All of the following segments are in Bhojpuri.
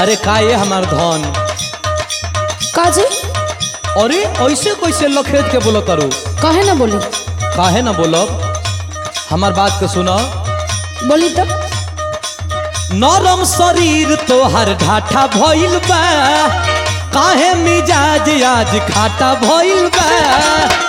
अरे का ये हमार धन। काजी अरे ऐसे कैसे लखेत के बोलो करू। काहे ना बोली। काहे ना बोलब, हमार बात के सुनो। बोली तो। नरम शरीर तोहर ढाठा भइल बा, काहे मिजाज आज खाटा भइल बा।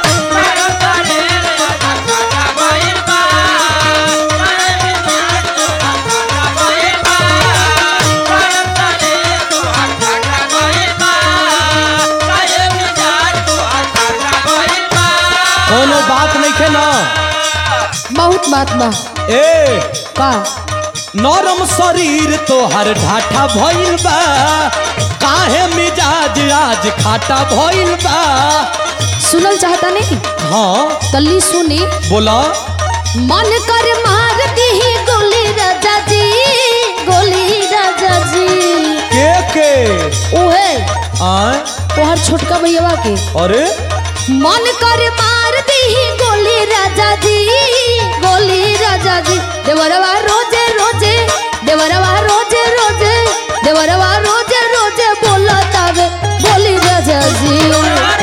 कोनो बात नहीं खे ना। बहुत बात बा। ए का नरम शरीर तोहर ढाठा भइल बा, काहे मिजाज आज खाटा भइल बा। सुनल चाहता नहीं। हाँ तल्ली सुनी। बोला। मन कर मार दी गोली राजा जी, गोली राजा जी। के ओहे आए तोहर छोटका भैया के। अरे मन कर मार दी गोली राजा जी, गोली राजा जी। देवरवा रोजे रोजे, देवरवा रोजे रोजे, देवरवा रोजे रोजे बोला तावे बोली राजा जी।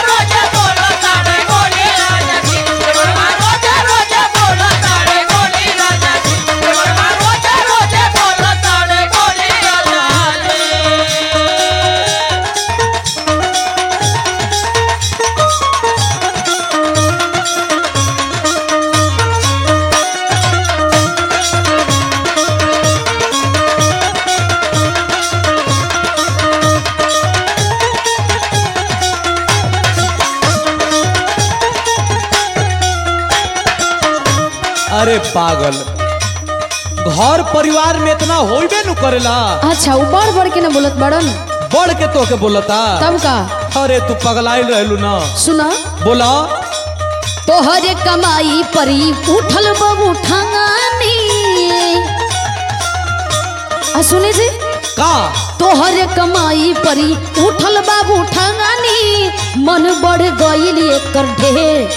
अरे पागल, घर परिवार में इतना होइबे न करेला। अच्छा वो बढ़ बढ़ के ना बोलत बड़न। बढ़ के तो के बोलता। तब का। अरे तू पगलाइल रहलू ना। सुना। बोला। तोहरे कमाई परी उठल बबू ठंगानी। सुने जी का तोहरे कमाई परी उठल बाबू ठंगानी, मन बढ़ गईल एकर ढेर।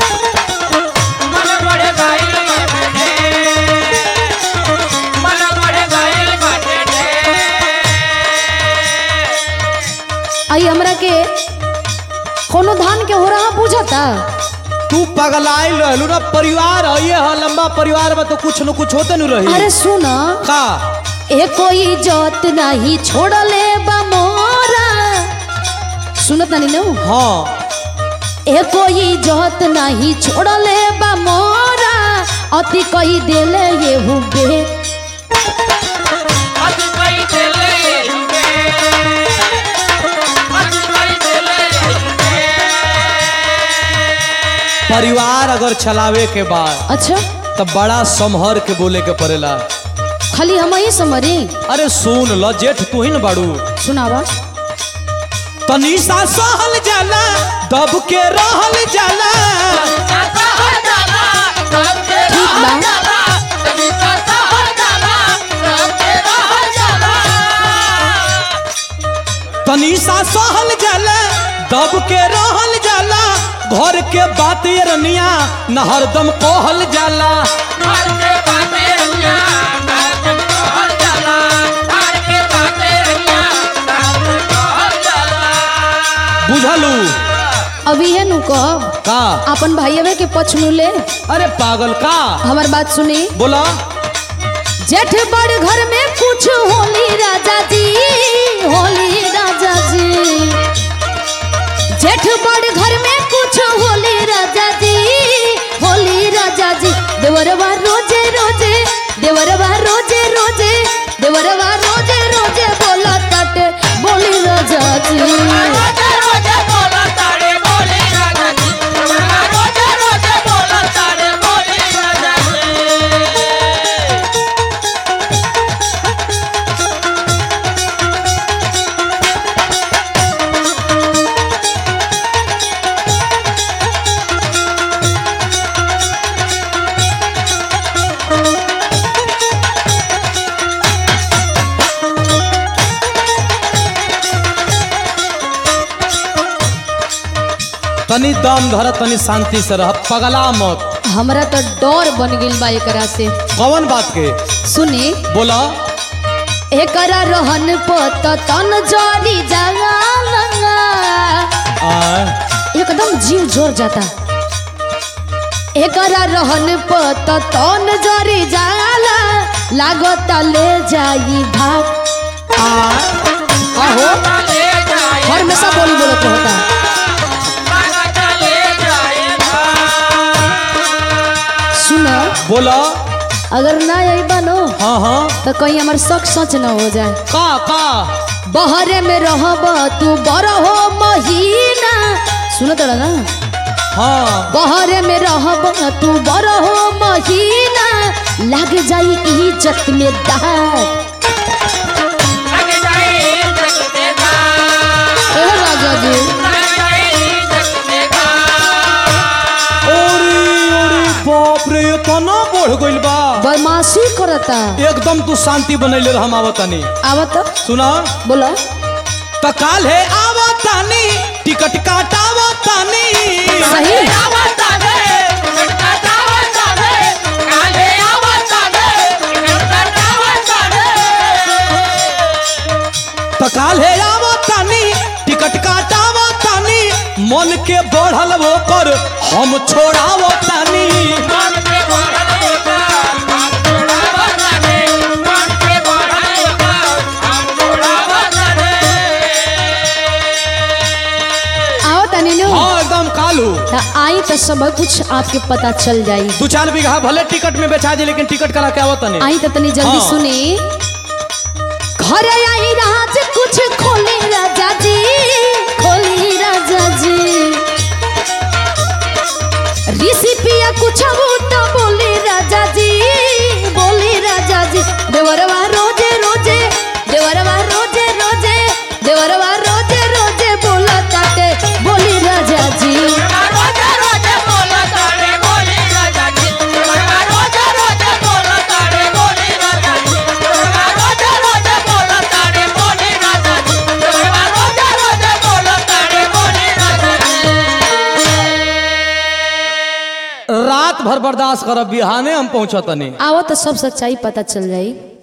आई हमरा के कोनो धान के हो रहा बुझता। तू पगलाइल रहलू ना। परिवार है ये है, लंबा परिवार में तो कुछ न कुछ होते न रही। अरे सुना। का ए कोई जोत नहीं छोड़ले बा मोरा। सुनत नहीं न। हाँ ए कोई जोत नहीं छोड़ले बा मोरा, अति कही देले ये हुबे। परिवार अगर चलावे के बाद अच्छा तब बड़ा संभर के बोले के पड़ेला। खाली हम ही समरी। अरे सुन ल, जेठ तू ही न बाड़ू। सुनावा। तनीसा सहल जाला, दब के रहल जाला। ठीक बा। तनीसा सहल जाला, दब के रहल जाला। घर के बात रनिया न हरदम कहल जाला। बुझलू। अभी है नु कब का अपन भाईवे के पछ नु ले। अरे पागल का। हमार बात सुनी। बोला। जेठ बड़ घर में कुछ होली राजा जी, होली राजा जी। जेठ बड़ घर में कुछ होली राजा जी, होली राजा जी। देवरवा रोजे रोजे, देवरवा रोजे रोजे, देवरवा रोजे रोजे बोला ताटे बोली राजा जी। तनी दम धर, तनी शांति से रह, पगला मत। हमरा तो डर बन गइल बा एकरा से। कौन बात के। सुनी। बोला। एकरा रहन पत तन जड़ी जाला एकदम जीव जोर जाता एकरा रहन पत तन जड़ी जाला लागता ले जाई भाग आहो हर में सब बोली बोलत होता सुना बोला अगर ना यही बनो हाँ हाँ तो कहीं हमार शक सच न हो जाए का बहरे में रहब तू बरहो महीना सुनो तो ना हाँ बहरे में रहब तू बरहो महीना लग जाई इज्जत में दाग एहो राजा जी बाप रे इतना बढ़ गइल बा बदमाशी करता एकदम तू शांति बनैले रह हम आवतानी आवत सुना बोला त काल है आवतानी टिकट काटावतानी सही त काल है आवतानी टिकट काटावतानी मन के बढ़ल वो पर हम छोड़ावतानी हाँ एकदम कालू आई तो सब कुछ आपके पता चल जाई 2-4 बीघा भले टिकट में बेचा जाए लेकिन टिकट करा के आवतानी आई तो तनी जल्दी हाँ। सुनी घर आई राज कुछ खोली राजा जी खोली राजा जी ऋषि पिया कुछ तो बोली राजा जी बोली राजा जी देवरवा रोजे रोजे देवरवा रोजे रोजे देवरवा रोजे रोजे बोला ताते बोली राजा जी रात भर बर्दाश्त करब बिहाने हम पहुंचतनी आओ तो सब सच्चाई पता चल जाई।